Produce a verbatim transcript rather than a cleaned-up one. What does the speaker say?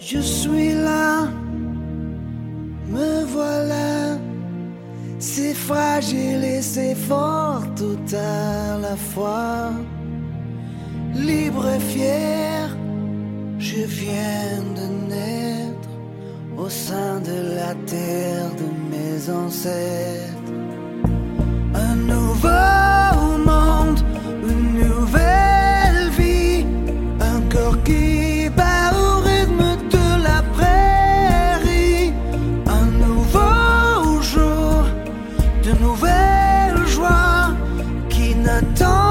Je suis là, me voilà. C'est fragile et c'est fort tout à la fois. Libre et fier, je viens de naître au sein de la terre de mes ancêtres. Un nouveau monde, une nouvelle vie, un corps qui bat au rythme de la prairie. Un nouveau jour, de nouvelles joies qui n'attendent